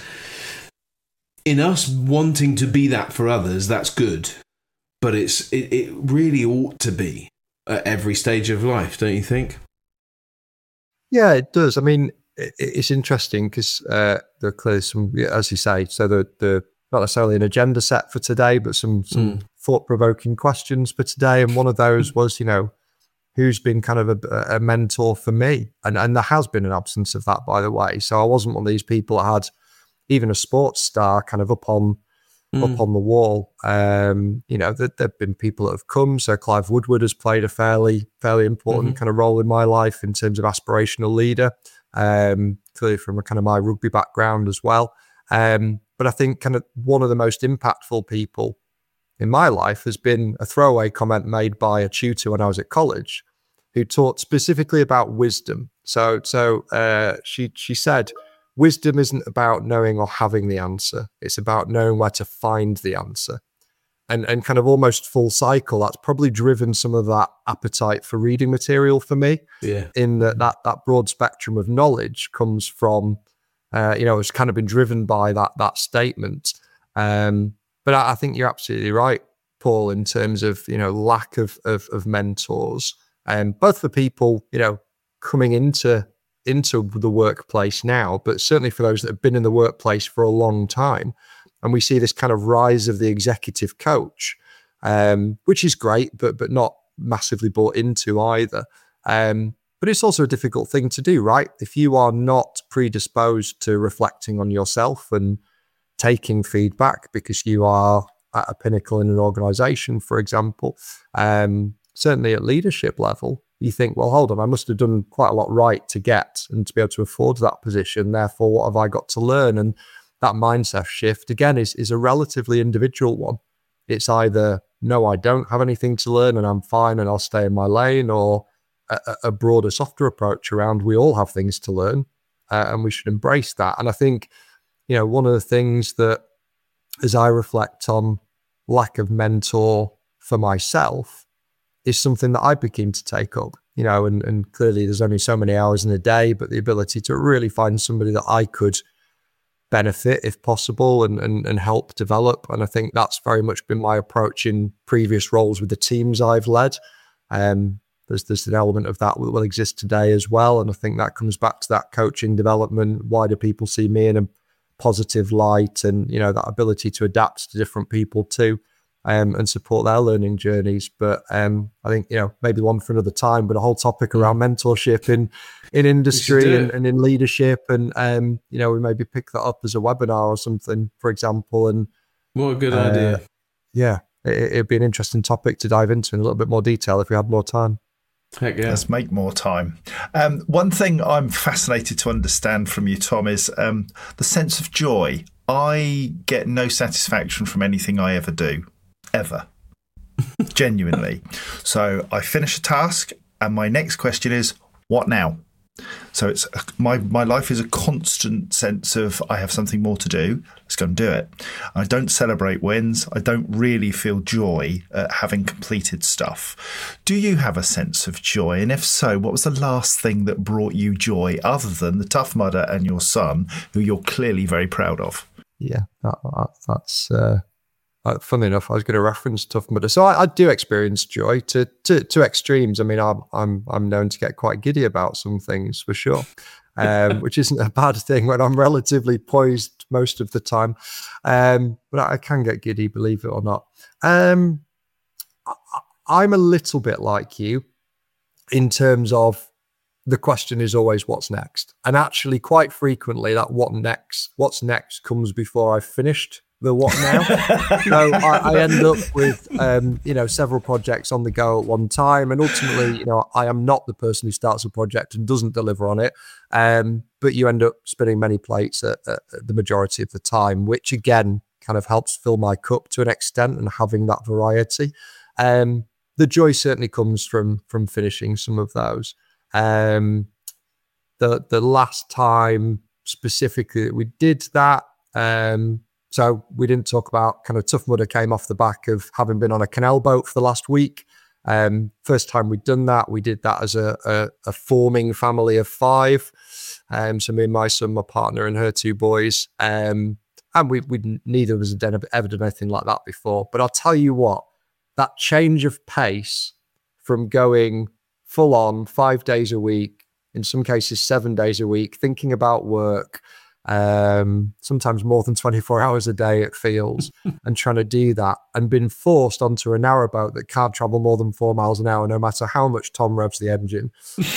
in us wanting to be that for others, that's good. But it really ought to be at every stage of life, don't you think? Yeah, it does. I mean, it's interesting because there are clearly some, as you say, so the not necessarily an agenda set for today, but some thought-provoking questions for today. And one of those was, who's been kind of a mentor for me? And there has been an absence of that, by the way. So I wasn't one of these people that had even a sports star kind of up on the wall. There've been people that have come. So Clive Woodward has played a fairly important kind of role in my life in terms of aspirational leader, clearly from a kind of my rugby background as well. But I think kind of one of the most impactful people in my life has been a throwaway comment made by a tutor when I was at college, who taught specifically about wisdom. So she said, wisdom isn't about knowing or having the answer. It's about knowing where to find the answer. And kind of almost full cycle, that's probably driven some of that appetite for reading material for me. Yeah. In that broad spectrum of knowledge comes from, it's kind of been driven by that statement. But I think you're absolutely right, Paul, in terms of, lack of mentors, both for people, coming into the workplace now, but certainly for those that have been in the workplace for a long time. And we see this kind of rise of the executive coach, which is great, but not massively bought into either. But it's also a difficult thing to do, right? If you are not predisposed to reflecting on yourself and taking feedback because you are at a pinnacle in an organization, for example, certainly at leadership level, you think, well, hold on, I must have done quite a lot right to get and to be able to afford that position. Therefore, what have I got to learn? And that mindset shift, again, is a relatively individual one. It's either, no, I don't have anything to learn and I'm fine and I'll stay in my lane, or a broader, softer approach around, we all have things to learn and we should embrace that. And I think, one of the things that, as I reflect on lack of mentor for myself, is something that I begin to take up, and clearly there's only so many hours in a day, but the ability to really find somebody that I could benefit if possible and help develop. And I think that's very much been my approach in previous roles with the teams I've led. There's an element of that will exist today as well. And I think that comes back to that coaching development. Why do people see me in a positive light? And, that ability to adapt to different people too, and support their learning journeys. But I think, maybe one for another time, but a whole topic around mentorship in industry and in leadership. And, we maybe pick that up as a webinar or something, for example. And what a good idea. Yeah, it'd be an interesting topic to dive into in a little bit more detail if we had more time. Heck yeah. Let's make more time. One thing I'm fascinated to understand from you, Tom, is the sense of joy. I get no satisfaction from anything I ever do, ever. Genuinely. So I finish a task and my next question is, what now? So it's my life is a constant sense of I have something more to do. Let's go and do it. I don't celebrate wins. I don't really feel joy at having completed stuff. Do you have a sense of joy? And if so, what was the last thing that brought you joy other than the Tough Mudder and your son, who you're clearly very proud of? that's funny enough. I was going to reference Tough Mudder, so I do experience joy to extremes. I mean, I'm known to get quite giddy about some things for sure, which isn't a bad thing when I'm relatively poised most of the time. But I can get giddy, believe it or not. I'm a little bit like you in terms of the question is always what's next, and actually quite frequently that what's next comes before I've finished the what now. So I end up with several projects on the go at one time, and ultimately I am not the person who starts a project and doesn't deliver on it, but you end up spinning many plates at the majority of the time, which again kind of helps fill my cup to an extent and having that variety. The joy certainly comes from finishing some of those. The last time specifically that we did that, so we didn't talk about kind of Tough Mudder came off the back of having been on a canal boat for the last week. First time we'd done that, we did that as a forming family of 5. So me and my son, my partner and her 2 boys. And we neither of us had ever done anything like that before. But I'll tell you what, that change of pace from going full on 5 days a week, in some cases 7 days a week, thinking about work, sometimes more than 24 hours a day it feels, and trying to do that and been forced onto a narrowboat that can't travel more than 4 miles an hour no matter how much Tom revs the engine,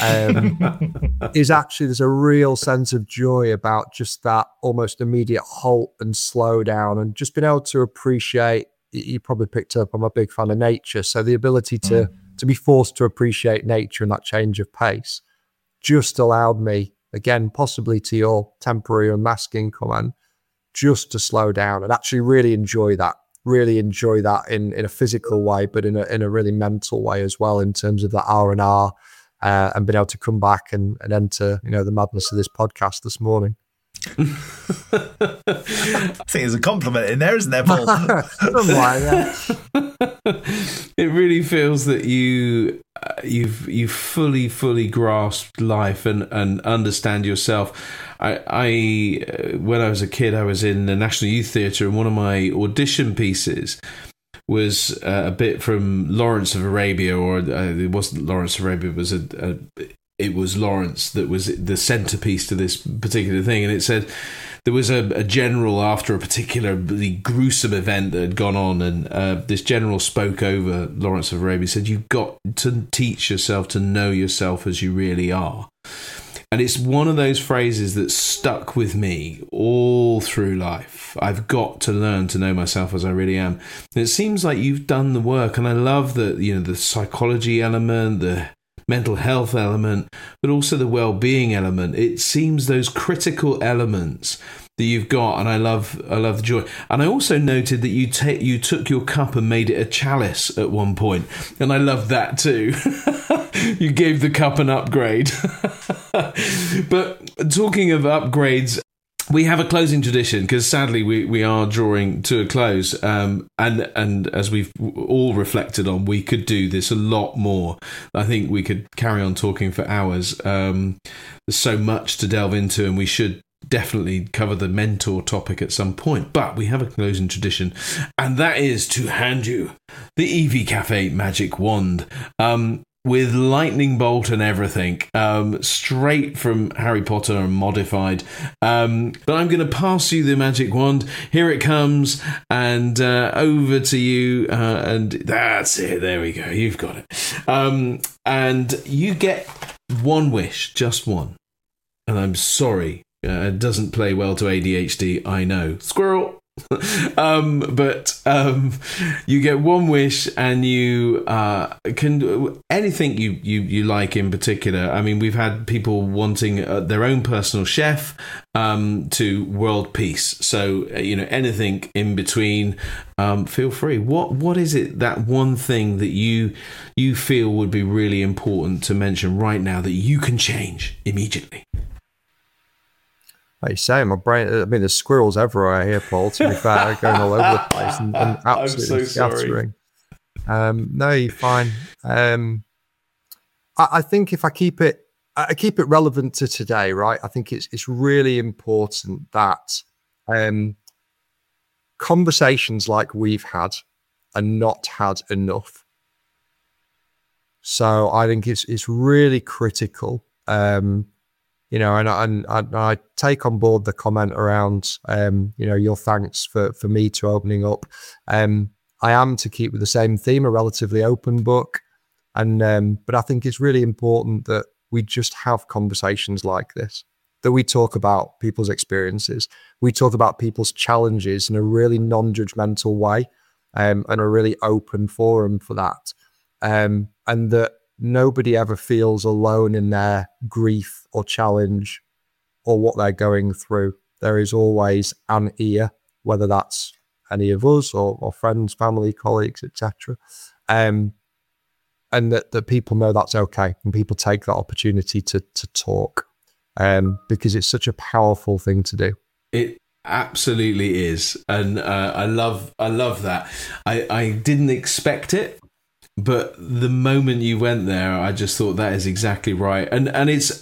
is actually, there's a real sense of joy about just that almost immediate halt and slow down, and just being able to appreciate. You probably picked up, I'm a big fan of nature, so the ability to be forced to appreciate nature and that change of pace just allowed me, again, possibly to your temporary unmasking comment, just to slow down and actually really enjoy that in a physical way, but in a really mental way as well, in terms of the R&R, and being able to come back and enter the madness of this podcast this morning. I think there's a compliment in there, isn't there, Paul? It really feels that you've fully grasped life and understand yourself. I when I was a kid, I was in the National Youth Theatre, and one of my audition pieces was a bit from Lawrence of Arabia, or it wasn't Lawrence of Arabia, it was Lawrence that was the centerpiece to this particular thing. And it said there was a general after a particularly gruesome event that had gone on, and this general spoke over Lawrence of Arabia, said, "You've got to teach yourself to know yourself as you really are." And it's one of those phrases that stuck with me all through life. I've got to learn to know myself as I really am. And it seems like you've done the work, and I love the psychology element, the mental health element, but also the well-being element. It seems those critical elements that you've got, and I love the joy. And I also noted that you took your cup and made it a chalice at one point, and I love that too. You gave the cup an upgrade. But talking of upgrades, we have a closing tradition, because sadly we are drawing to a close, and as we've all reflected on, we could do this a lot more. I think we could carry on talking for hours. There's so much to delve into, and we should definitely cover the mentor topic at some point. But we have a closing tradition, and that is to hand you the EV Cafe magic wand. With lightning bolt and everything, straight from Harry Potter and modified. But I'm going to pass you the magic wand. Here it comes, and over to you. And that's it. There we go. You've got it. And you get one wish, just one. And I'm sorry, it doesn't play well to ADHD. I know. Squirrel. But you get one wish, and you can do anything you like in particular. I mean, we've had people wanting their own personal chef, to world peace. So anything in between. Feel free. What is it, that one thing that you feel would be really important to mention right now that you can change immediately? Like you say, my brain, I mean, there's squirrels everywhere here, Paul, to be fair, going all over the place and absolutely scattering. No, you're fine. I think if I keep it relevant to today, right? I think it's really important that conversations like we've had are not had enough. So I think it's really critical, and I take on board the comment around, your thanks for me to opening up. I am, to keep with the same theme, a relatively open book, but I think it's really important that we just have conversations like this, that we talk about people's experiences, we talk about people's challenges in a really non-judgmental way, and a really open forum for that. And that nobody ever feels alone in their grief or challenge or what they're going through. There is always an ear, whether that's any of us or friends, family, colleagues, etc. And that people know that's okay, and people take that opportunity to talk, because it's such a powerful thing to do. It absolutely is, and I love that. I didn't expect it, but the moment you went there, I just thought that is exactly right, and it's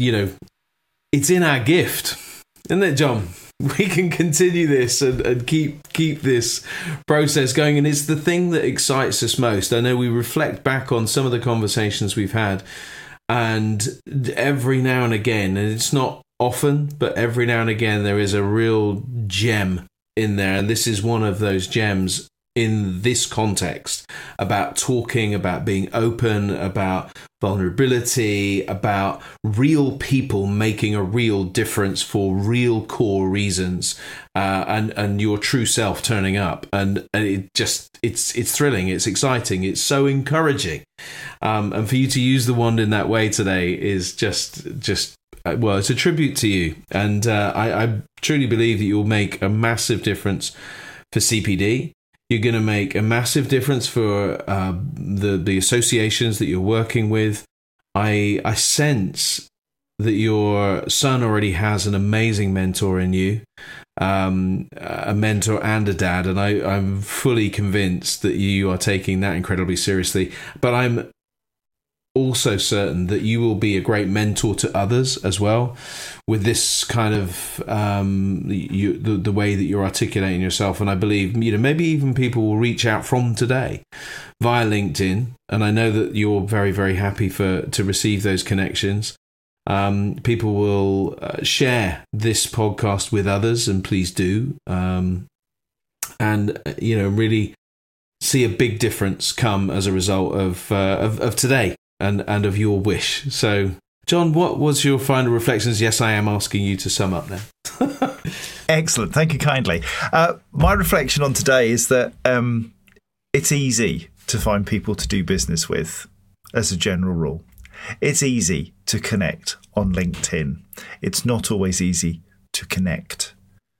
in our gift, isn't it, John? We can continue this and keep this process going, and it's the thing that excites us most. I know we reflect back on some of the conversations we've had, and every now and again, and it's not often, but every now and again, there is a real gem in there, and this is one of those gems in this context, about talking, about being open, about vulnerability, about real people making a real difference for real core reasons, and your true self turning up, and it's thrilling, it's exciting, it's so encouraging, and for you to use the wand in that way today is just well, it's a tribute to you, and I truly believe that you'll make a massive difference for CPD. You're going to make a massive difference for the associations that you're working with. I sense that your son already has an amazing mentor in you, a mentor and a dad, and I'm fully convinced that you are taking that incredibly seriously. But I'm also certain that you will be a great mentor to others as well, with this kind of the way that you're articulating yourself. And I believe maybe even people will reach out from today via LinkedIn, and I know that you're very, very happy to receive those connections. People will share this podcast with others, and please do, and really see a big difference come as a result of today. And of your wish. So, John, what was your final reflections? Yes, I am asking you to sum up now. Excellent. Thank you kindly. My reflection on today is that it's easy to find people to do business with, as a general rule. It's easy to connect on LinkedIn. It's not always easy to connect.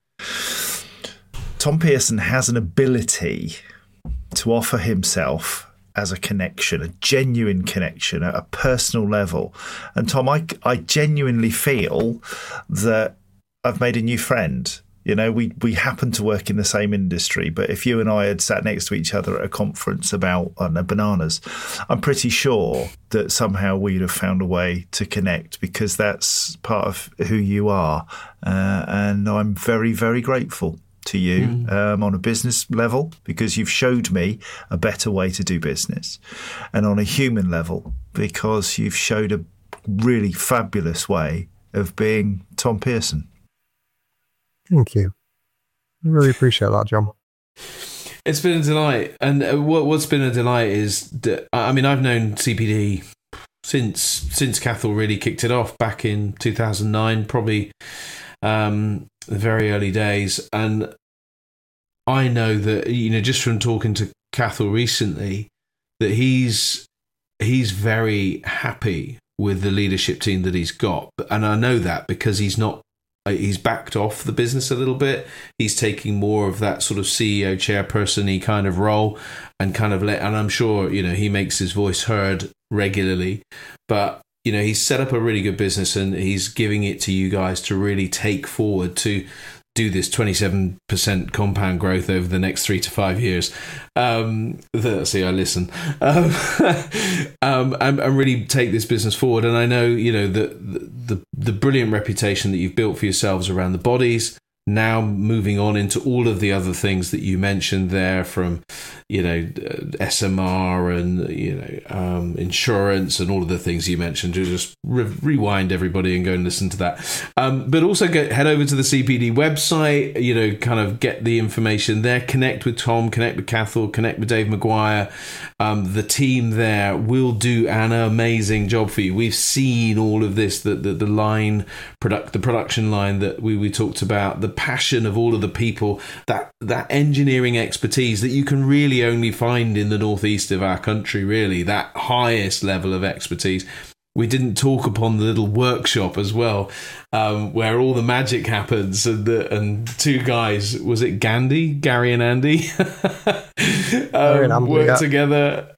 Tom Pearson has an ability to offer himself as a connection, a genuine connection at a personal level. And Tom, I genuinely feel that I've made a new friend. We happen to work in the same industry, but if you and I had sat next to each other at a conference about, I don't know, bananas, I'm pretty sure that somehow we'd have found a way to connect, because that's part of who you are. And I'm very, very grateful to you on a business level, because you've showed me a better way to do business, and on a human level, because you've showed a really fabulous way of being Tom Pearson. Thank you. I really appreciate that, John. It's been a delight, and what's been a delight is that, I've known CPD since Cathal really kicked it off back in 2009, probably the very early days, and I know that just from talking to Cathal recently, that he's very happy with the leadership team that he's got, and I know that because he's backed off the business a little bit. He's taking more of that sort of CEO chairperson-y kind of role, and and I'm sure he makes his voice heard regularly, but he's set up a really good business, and he's giving it to you guys to really take forward, to do this 27% compound growth over the next 3 to 5 years. See, I listen. And really take this business forward. And I know, the brilliant reputation that you've built for yourselves around the bodies, now moving on into all of the other things that you mentioned there, from SMR and insurance and all of the things you mentioned. To just rewind everybody and go and listen to that. But also head over to the CPD website. Kind of get the information there. Connect with Tom. Connect with Cathal. Connect with Dave Maguire. The team there will do an amazing job for you. We've seen all of this. The production line that we talked about. The passion of all of the people, that engineering expertise that you can really only find in the northeast of our country, really, that highest level of expertise. We didn't talk upon the little workshop as well, where all the magic happens, and two guys, was it Gary and Andy, work together.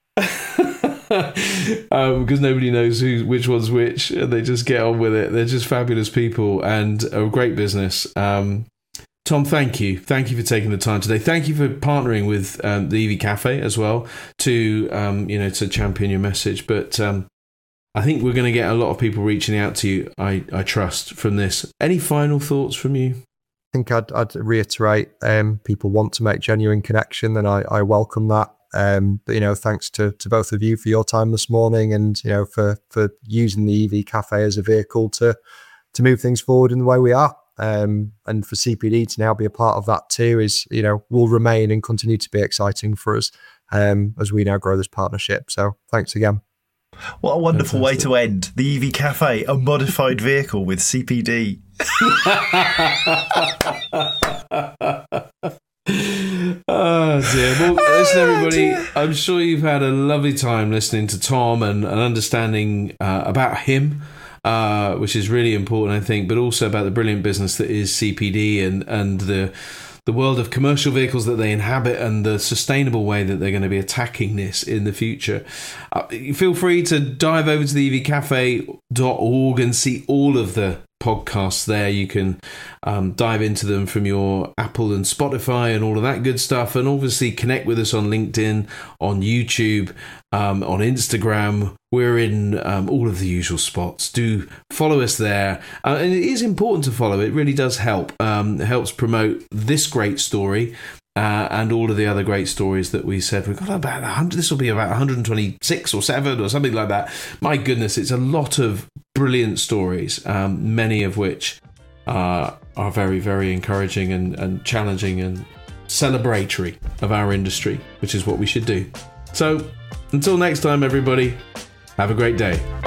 Because nobody knows which one's which, and they just get on with it. They're just fabulous people and a great business. Tom, thank you for taking the time today. Thank you for partnering with the EV Cafe as well to champion your message. But I think we're going to get a lot of people reaching out to you, I trust, from this. Any final thoughts from you? I think I'd reiterate, people want to make genuine connection, and I welcome that. But thanks to both of you for your time this morning, and for using the EV Cafe as a vehicle to move things forward in the way we are. And for CPD to now be a part of that too is will remain and continue to be exciting for us as we now grow this partnership. So thanks again. What a wonderful way to end. The EV Cafe, a modified vehicle with CPD. Oh dear. Well, listen, everybody, I'm sure you've had a lovely time listening to Tom and understanding about him, which is really important, I think, but also about the brilliant business that is CPD and the world of commercial vehicles that they inhabit and the sustainable way that they're going to be attacking this in the future. Feel free to dive over to the evcafe.org and see all of the podcasts there. You can dive into them from your Apple and Spotify and all of that good stuff, and obviously connect with us on LinkedIn, on YouTube, on Instagram. We're in all of the usual spots. Do follow us there, and it is important to follow. It really does help. It helps promote this great story and all of the other great stories that we said. We've got about 100. This will be about 126 or 7 or something like that. My goodness, it's a lot of brilliant stories, many of which are very, very encouraging and challenging and celebratory of our industry, which is what we should do. So until next time, everybody, have a great day.